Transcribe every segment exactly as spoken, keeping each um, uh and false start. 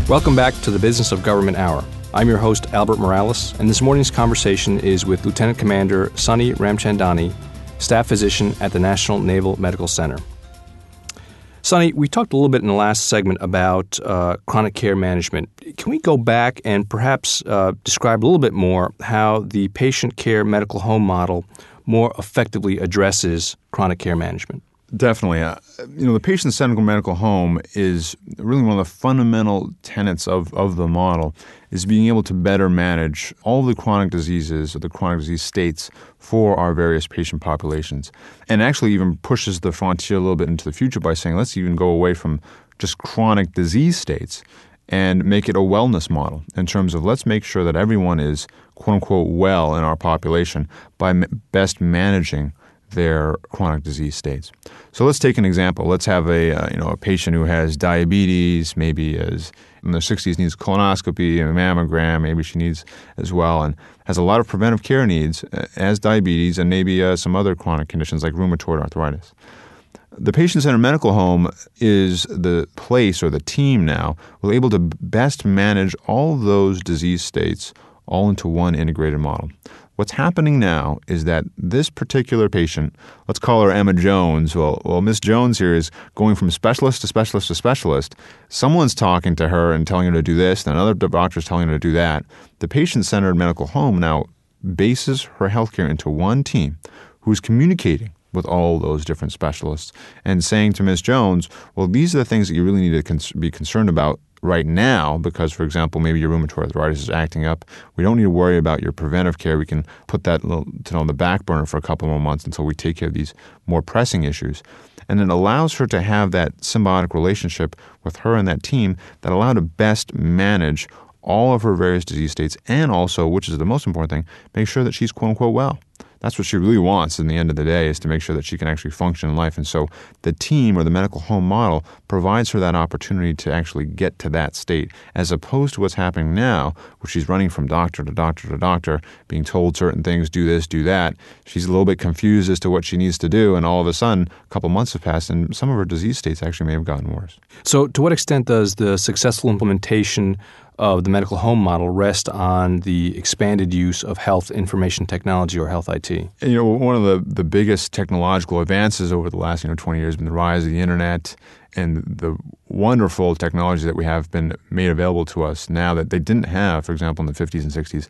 Welcome back to the Business of Government Hour. I'm your host, Albert Morales, and this morning's conversation is with Lieutenant Commander Sunny Ramchandani, staff physician at the National Naval Medical Center. Sunny, we talked a little bit in the last segment about uh, chronic care management. Can we go back and perhaps uh, describe a little bit more how the patient care medical home model more effectively addresses chronic care management? Definitely. Uh, you know, the patient-centered medical home is really one of the fundamental tenets of, of the model, is being able to better manage all the chronic diseases or the chronic disease states for our various patient populations. And actually even pushes the frontier a little bit into the future by saying, let's even go away from just chronic disease states and make it a wellness model in terms of let's make sure that everyone is quote-unquote well in our population by m- best managing their chronic disease states. So let's take an example. Let's have a uh, you know a patient who has diabetes, maybe is in their sixties, needs colonoscopy, a mammogram, maybe she needs as well, and has a lot of preventive care needs, uh, as diabetes and maybe uh, some other chronic conditions like rheumatoid arthritis. The patient-centered medical home is the place or the team now will able to best manage all those disease states all into one integrated model. What's happening now is that this particular patient, let's call her Emma Jones. Well, well, Miss Jones here is going from specialist to specialist to specialist. Someone's talking to her and telling her to do this, and another doctor's telling her to do that. The patient-centered medical home now bases her healthcare into one team who's communicating with all those different specialists and saying to Miss Jones, well, these are the things that you really need to cons- be concerned about right now because, for example, maybe your rheumatoid arthritis is acting up. We don't need to worry about your preventive care. We can put that little, to on the back burner for a couple more months until we take care of these more pressing issues. And it allows her to have that symbiotic relationship with her and that team that allow her to best manage all of her various disease states and also, which is the most important thing, make sure that she's quote-unquote well. That's what she really wants in the end of the day, is to make sure that she can actually function in life. And so the team or the medical home model provides her that opportunity to actually get to that state, as opposed to what's happening now, where she's running from doctor to doctor to doctor, being told certain things, do this, do that. She's a little bit confused as to what she needs to do, and all of a sudden, a couple months have passed, and some of her disease states actually may have gotten worse. So to what extent does the successful implementation of the medical home model rest on the expanded use of health information technology or health I T? And, you know, one of the, the biggest technological advances over the last you know twenty years has been the rise of the internet and the wonderful technology that we have been made available to us now that they didn't have, for example, in the fifties and sixties.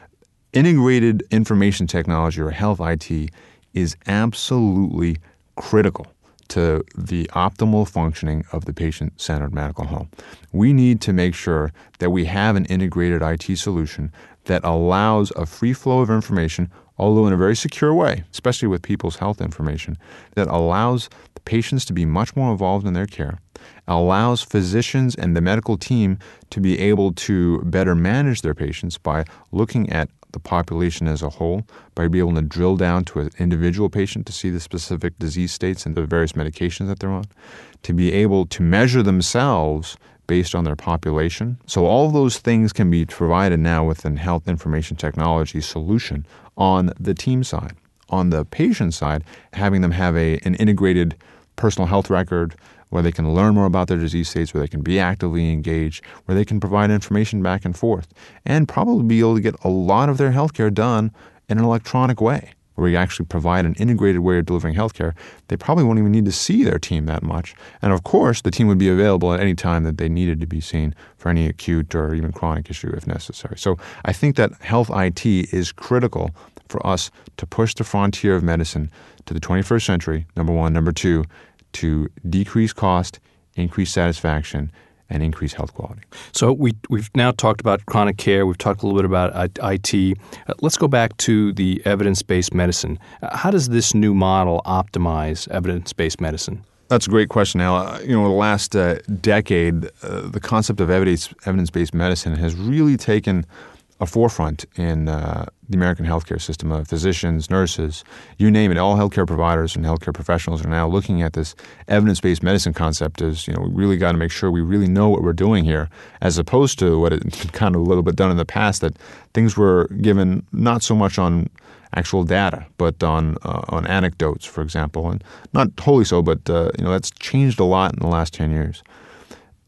Integrated information technology or health I T is absolutely critical to the optimal functioning of the patient-centered medical home. We need to make sure that we have an integrated I T solution that allows a free flow of information, although in a very secure way, especially with people's health information, that allows the patients to be much more involved in their care, allows physicians and the medical team to be able to better manage their patients by looking at the population as a whole, by being able to drill down to an individual patient to see the specific disease states and the various medications that they're on, to be able to measure themselves based on their population. So all of those things can be provided now within health information technology solution on the team side. On the patient side, having them have a an integrated personal health record where they can learn more about their disease states, where they can be actively engaged, where they can provide information back and forth, and probably be able to get a lot of their healthcare done in an electronic way, where we actually provide an integrated way of delivering healthcare. They probably won't even need to see their team that much. And of course, the team would be available at any time that they needed to be seen for any acute or even chronic issue if necessary. So I think that health I T is critical for us to push the frontier of medicine to the twenty-first century, number one. Number two, to decrease cost, increase satisfaction, and increase health quality. So we, we've now talked about chronic care. We've talked a little bit about I T. Uh, let's go back to the evidence-based medicine. Uh, how does this new model optimize evidence-based medicine? That's a great question, Al. Uh, you know, the last uh, decade, uh, the concept of evidence, evidence-based medicine has really taken a forefront in uh, the American healthcare system. Uh, physicians, nurses, you name it, all healthcare providers and healthcare professionals are now looking at this evidence-based medicine concept as, you know, we really got to make sure we really know what we're doing here, as opposed to what it kind of a little bit done in the past, that things were given not so much on actual data, but on uh, on anecdotes, for example, and not wholly so, but uh, you know that's changed a lot in the last ten years.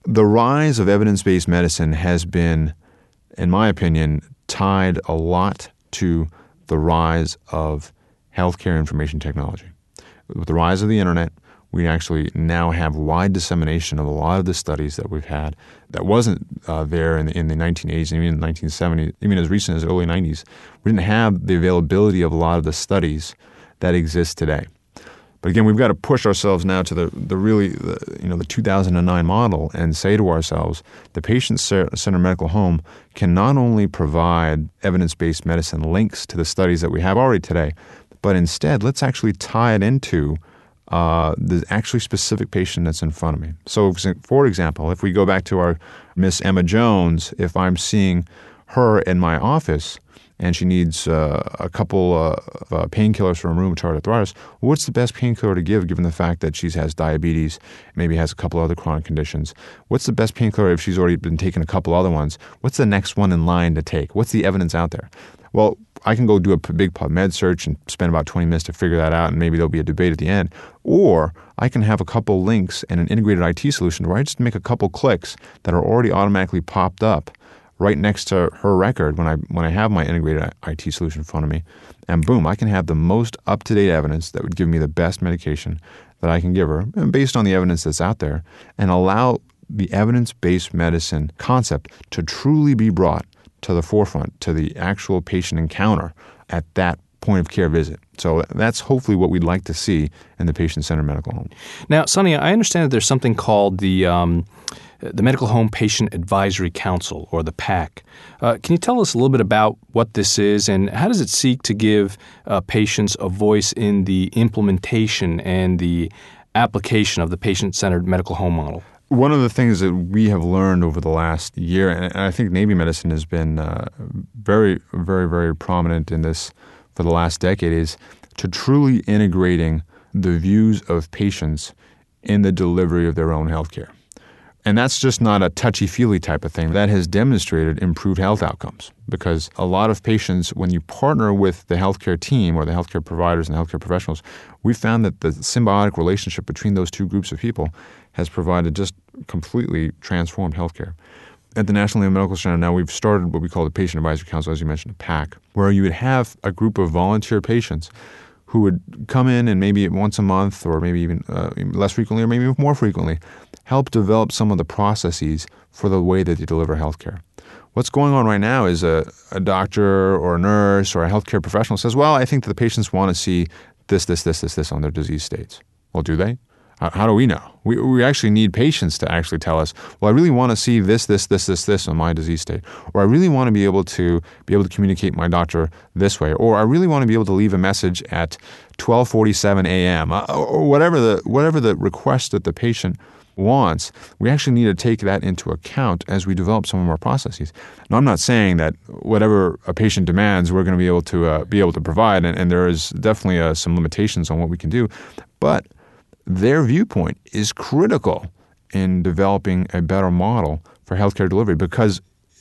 The rise of evidence-based medicine has been, in my opinion, tied a lot to the rise of healthcare information technology. With the rise of the internet, we actually now have wide dissemination of a lot of the studies that we've had that wasn't uh, there in the, in the nineteen eighties and even in the nineteen seventies, even as recent as the early nineties. We didn't have the availability of a lot of the studies that exist today. But again, we've got to push ourselves now to the, the really, the, you know, the two thousand nine model and say to ourselves, the patient-centered medical home can not only provide evidence-based medicine links to the studies that we have already today, but instead, let's actually tie it into uh, the actually specific patient that's in front of me. So, for example, if we go back to our Miss Emma Jones, if I'm seeing her in my office, and she needs uh, a couple uh, of uh, painkillers for rheumatoid arthritis, what's the best painkiller to give given the fact that she has diabetes, maybe has a couple other chronic conditions? What's the best painkiller if she's already been taking a couple other ones? What's the next one in line to take? What's the evidence out there? Well, I can go do a big PubMed search and spend about twenty minutes to figure that out, and maybe there'll be a debate at the end. Or I can have a couple links and an integrated I T solution where I just make a couple clicks that are already automatically popped up right next to her record when I when I have my integrated I T solution in front of me. And boom, I can have the most up-to-date evidence that would give me the best medication that I can give her based on the evidence that's out there, and allow the evidence-based medicine concept to truly be brought to the forefront, to the actual patient encounter at that point of care visit. So that's hopefully what we'd like to see in the patient-centered medical home. Now, Sonny, I understand that there's something called the um, the Medical Home Patient Advisory Council, or the PAC. Uh, can you tell us a little bit about what this is, and how does it seek to give uh, patients a voice in the implementation and the application of the patient-centered medical home model? One of the things that we have learned over the last year, and I think Navy medicine has been uh, very, very, very prominent in this for the last decade, is to truly integrating the views of patients in the delivery of their own healthcare. And that's just not a touchy-feely type of thing. That has demonstrated improved health outcomes, because a lot of patients, when you partner with the healthcare team or the healthcare providers and the healthcare professionals, we found that the symbiotic relationship between those two groups of people has provided just completely transformed healthcare. At the National Naval Medical Center now, we've started what we call the Patient Advisory Council, as you mentioned, a PAC, where you would have a group of volunteer patients who would come in and maybe once a month, or maybe even uh, less frequently, or maybe more frequently, help develop some of the processes for the way that they deliver healthcare. What's going on right now is a, a doctor or a nurse or a healthcare professional says, well, I think that the patients want to see this, this, this, this, this on their disease states. Well, do they? How do we know? We we actually need patients to actually tell us, well, I really want to see this, this, this, this, this on my disease state. Or I really want to be able to be able to communicate with my doctor this way. Or I really want to be able to leave a message at twelve forty-seven a.m. Or whatever the whatever the request that the patient wants. We actually need to take that into account as we develop some of our processes. Now, I'm not saying that whatever a patient demands, we're going to be able to uh, be able to provide, and, and there is definitely uh, some limitations on what we can do. But their viewpoint is critical in developing a better model for healthcare delivery, because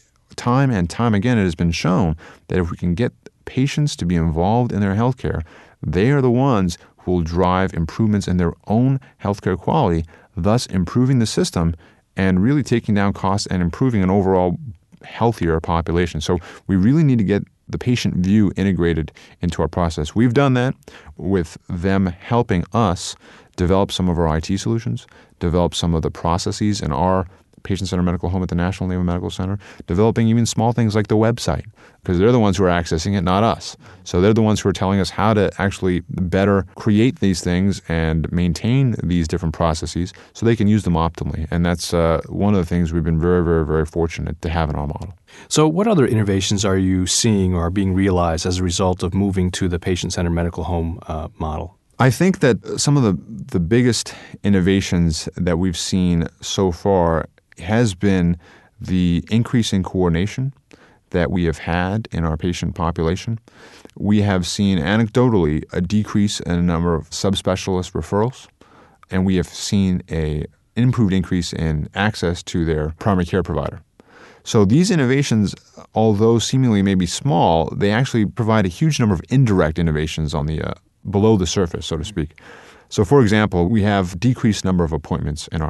time and time again it has been shown that if we can get patients to be involved in their healthcare, they are the ones who will drive improvements in their own healthcare quality, thus improving the system and really taking down costs and improving an overall healthier population. So we really need to get the patient view integrated into our process. We've done that with them helping us develop some of our I T solutions, develop some of the processes in our patient-centered medical home at the National Naval Medical Center, developing even small things like the website, because they're the ones who are accessing it, not us. So they're the ones who are telling us how to actually better create these things and maintain these different processes so they can use them optimally. And that's uh, one of the things we've been very, very, very fortunate to have in our model. So what other innovations are you seeing or are being realized as a result of moving to the patient-centered medical home uh, model? I think that some of the, the biggest innovations that we've seen so far has been the increase in coordination that we have had in our patient population. We have seen anecdotally a decrease in the number of subspecialist referrals, and we have seen an improved increase in access to their primary care provider. So these innovations, although seemingly may be small, they actually provide a huge number of indirect innovations on the uh, below the surface, so to speak. So, for example, we have decreased number of appointments in our clinic.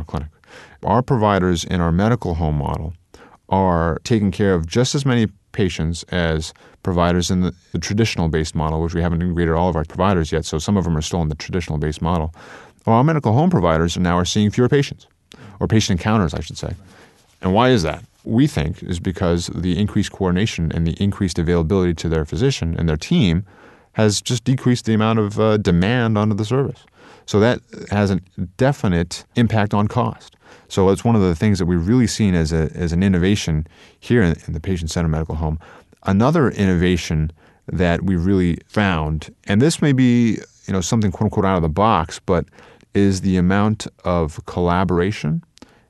Our providers in our medical home model are taking care of just as many patients as providers in the, the traditional-based model, which we haven't integrated all of our providers yet, so some of them are still in the traditional-based model. Well, our medical home providers now are seeing fewer patients, or patient encounters, I should say. And why is that? We think is because the increased coordination and the increased availability to their physician and their team has just decreased the amount of uh, demand onto the service. So that has a definite impact on cost. So it's one of the things that we've really seen as a as an innovation here in, in the patient-centered medical home. Another innovation that we really found, and this may be you know something quote-unquote out of the box, but is the amount of collaboration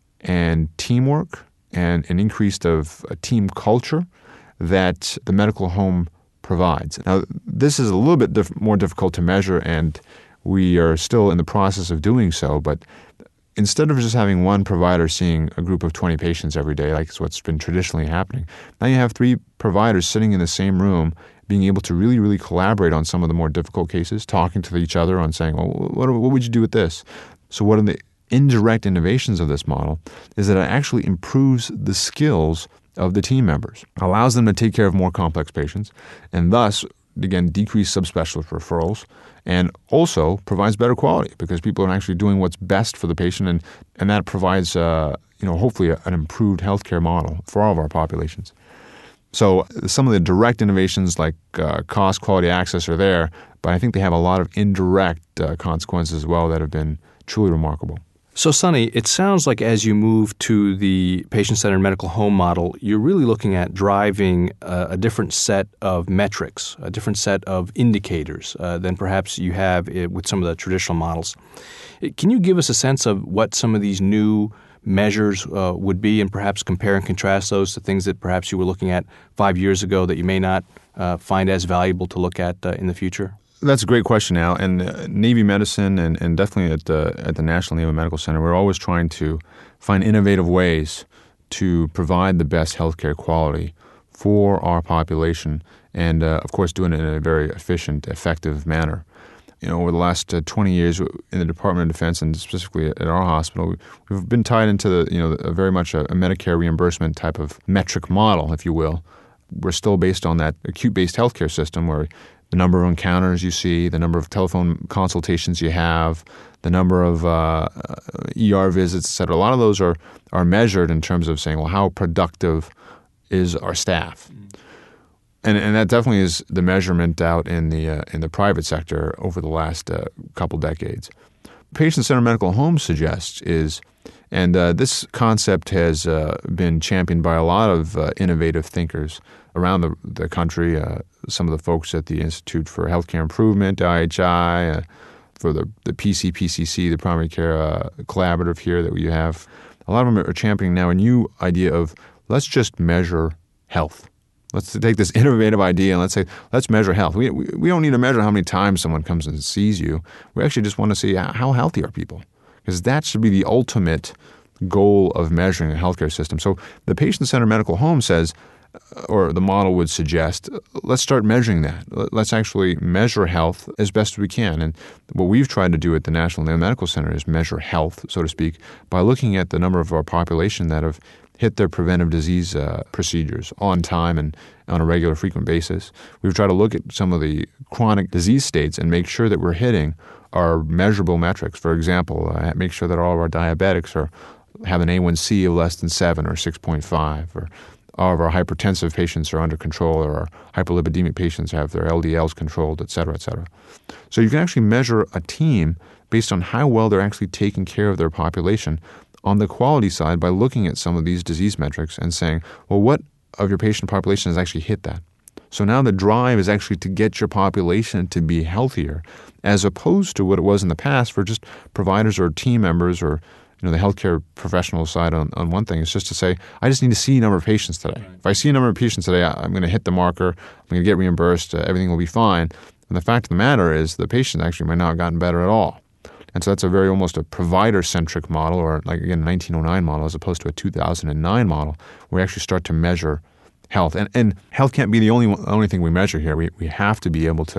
and teamwork and an increase of a team culture that the medical home provides. Now, this is a little bit diff- more difficult to measure, and we are still in the process of doing so, but instead of just having one provider seeing a group of twenty patients every day, like it's what's been traditionally happening, now you have three providers sitting in the same room being able to really, really collaborate on some of the more difficult cases, talking to each other on saying, well, what, what would you do with this? So what are the indirect innovations of this model is that it actually improves the skills of the team members, allows them to take care of more complex patients, and thus, again, decrease subspecialist referrals, and also provides better quality because people are actually doing what's best for the patient, and, and that provides, uh, you know, hopefully a, an improved healthcare model for all of our populations. So some of the direct innovations like uh, cost, quality, access are there, but I think they have a lot of indirect uh, consequences as well that have been truly remarkable. So, Sonny, it sounds like as you move to the patient-centered medical home model, you're really looking at driving a, a different set of metrics, a different set of indicators uh, than perhaps you have it with some of the traditional models. Can you give us a sense of what some of these new measures uh, would be, and perhaps compare and contrast those to things that perhaps you were looking at five years ago that you may not uh, find as valuable to look at uh, in the future? That's a great question, Al. And uh, Navy Medicine and, and definitely at the, at the National Naval Medical Center, we're always trying to find innovative ways to provide the best healthcare quality for our population and, uh, of course, doing it in a very efficient, effective manner. You know, over the last uh, twenty years in the Department of Defense and specifically at our hospital, we've been tied into the, you know, a very much a, a Medicare reimbursement type of metric model, if you will. We're still based on that acute-based healthcare system where the number of encounters you see, the number of telephone consultations you have, the number of uh, E R visits, et cetera. A lot of those are, are measured in terms of saying, well, how productive is our staff? Mm. And and that definitely is the measurement out in the uh, in the private sector over the last uh, couple decades. Patient-centered medical home suggests is, and uh, this concept has uh, been championed by a lot of uh, innovative thinkers around the, the country, uh, some of the folks at the Institute for Healthcare Improvement, I H I, uh, for the, the P C P C C, the Primary Care uh, Collaborative here that we have. A lot of them are championing now a new idea of let's just measure health. Let's take this innovative idea and let's say, let's measure health. We, we we don't need to measure how many times someone comes and sees you. We actually just want to see how healthy are people, because that should be the ultimate goal of measuring a healthcare system. So the patient-centered medical home says, or the model would suggest, let's start measuring that. Let's actually measure health as best we can. And what we've tried to do at the National Naval Medical Center is measure health, so to speak, by looking at the number of our population that have hit their preventive disease uh, procedures on time and on a regular, frequent basis. We've tried to look at some of the chronic disease states and make sure that we're hitting our measurable metrics. For example, uh, make sure that all of our diabetics are have an A one C of less than seven or six point five, or all of our hypertensive patients are under control, or our hyperlipidemic patients have their L D Ls controlled, et cetera, et cetera. So you can actually measure a team based on how well they're actually taking care of their population on the quality side by looking at some of these disease metrics and saying, well, what of your patient population has actually hit that? So now the drive is actually to get your population to be healthier, as opposed to what it was in the past for just providers or team members or you know the healthcare professional side on, on one thing. It's just to say, I just need to see a number of patients today. Right. If I see a number of patients today, I'm going to hit the marker, I'm going to get reimbursed, uh, everything will be fine. And the fact of the matter is the patient actually might not have gotten better at all. And so that's a very almost a provider-centric model, or like again, a nineteen oh nine model, as opposed to a two thousand nine model, where we actually start to measure health. And and health can't be the only only thing we measure here. We we have to be able to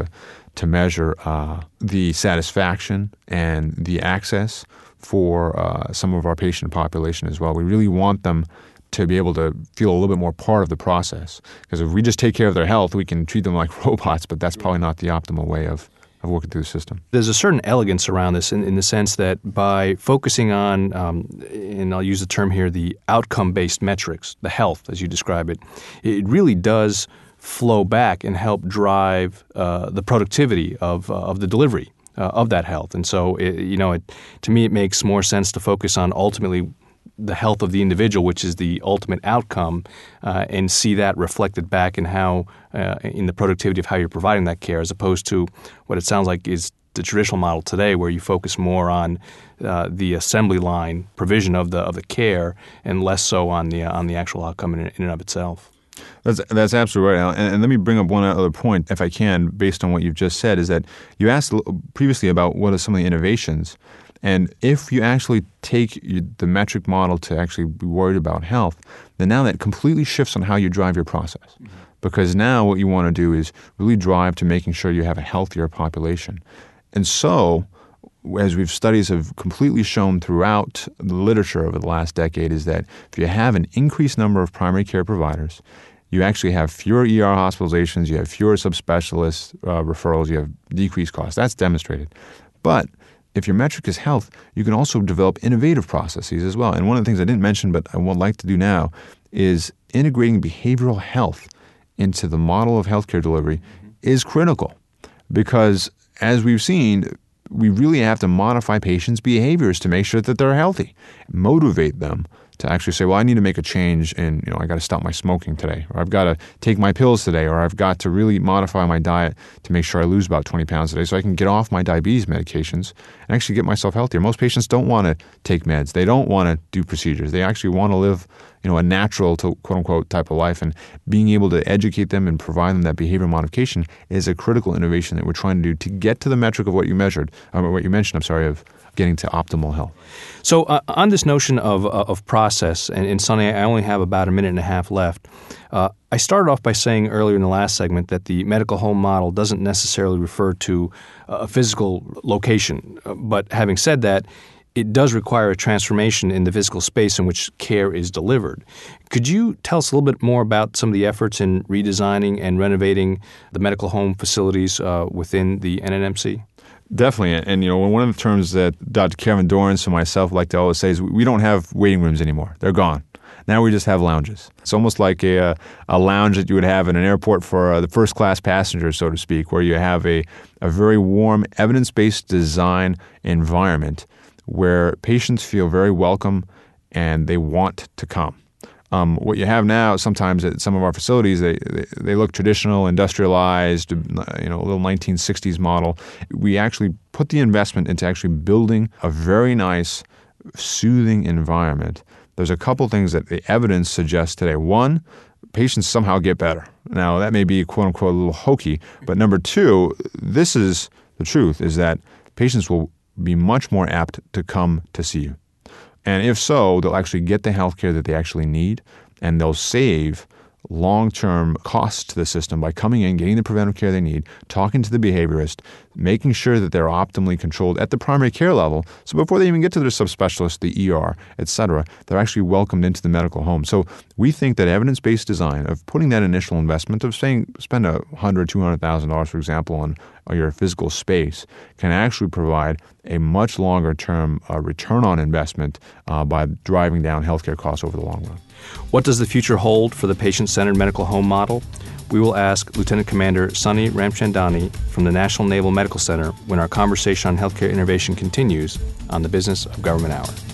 to measure uh, the satisfaction and the access for uh, some of our patient population as well. We really want them to be able to feel a little bit more part of the process. Because if we just take care of their health, we can treat them like robots, but that's probably not the optimal way of, of working through the system. There's a certain elegance around this in, in the sense that by focusing on, um, and I'll use the term here, the outcome-based metrics, the health, as you describe it, it really does flow back and help drive uh, the productivity of, uh, of the delivery uh, of that health. And so, it, you know, it, to me, it makes more sense to focus on ultimately the health of the individual, which is the ultimate outcome, uh, and see that reflected back in how, uh, in the productivity of how you're providing that care, as opposed to what it sounds like is the traditional model today, where you focus more on uh, the assembly line provision of the of the care and less so on the uh, on the actual outcome in, in and of itself. That's that's absolutely right, Al. And, and let me bring up one other point, if I can, based on what you've just said, is that you asked previously about what are some of the innovations. And if you actually take the metric model to actually be worried about health, then now that completely shifts on how you drive your process. Mm-hmm. Because now what you want to do is really drive to making sure you have a healthier population. And so, as we've studies have completely shown throughout the literature over the last decade, is that if you have an increased number of primary care providers, you actually have fewer E R hospitalizations, you have fewer subspecialist uh, referrals, you have decreased costs. That's demonstrated. But if your metric is health, you can also develop innovative processes as well. And one of the things I didn't mention, but I would like to do now, is integrating behavioral health into the model of healthcare delivery mm-hmm. is critical. Because as we've seen, we really have to modify patients' behaviors to make sure that they're healthy, motivate them to actually say, well, I need to make a change and, you know, I got to stop my smoking today, or I've got to take my pills today, or I've got to really modify my diet to make sure I lose about twenty pounds a day so I can get off my diabetes medications and actually get myself healthier. Most patients don't want to take meds. They don't want to do procedures. They actually want to live, you know, a natural, to, quote unquote, type of life. And being able to educate them and provide them that behavioral modification is a critical innovation that we're trying to do to get to the metric of what you measured, or what you mentioned, I'm sorry, of getting to optimal health. So uh, on this notion of uh, of process, and, and Sonny, I only have about a minute and a half left. Uh, I started off by saying earlier in the last segment that the medical home model doesn't necessarily refer to a physical location. But having said that, it does require a transformation in the physical space in which care is delivered. Could you tell us a little bit more about some of the efforts in redesigning and renovating the medical home facilities uh, within the N N M C? Definitely. And, you know, one of the terms that Doctor Kevin Dorrance and myself like to always say is we don't have waiting rooms anymore. They're gone. Now we just have lounges. It's almost like a a lounge that you would have in an airport for uh, the first-class passengers, so to speak, where you have a, a very warm, evidence-based design environment where patients feel very welcome and they want to come. Um, what you have now, sometimes at some of our facilities, they, they they look traditional, industrialized, you know, a little nineteen sixties model. We actually put the investment into actually building a very nice, soothing environment. There's a couple things that the evidence suggests today. One, patients somehow get better. Now, that may be, quote unquote, a little hokey, but number two, this is the truth, is that patients will be much more apt to come to see you. And if so, they'll actually get the health care that they actually need, and they'll save long-term costs to the system by coming in, getting the preventive care they need, talking to the behaviorist, making sure that they're optimally controlled at the primary care level. So before they even get to their subspecialist, the E R, et cetera, they're actually welcomed into the medical home. So we think that evidence-based design of putting that initial investment of saying spend a hundred, two hundred thousand dollars, for example, on your physical space can actually provide a much longer-term uh, return on investment uh, by driving down healthcare costs over the long run. What does the future hold for the patient-centered medical home model? We will ask Lieutenant Commander Sonny Ramchandani from the National Naval Medical Center when our conversation on healthcare innovation continues on the Business of Government Hour.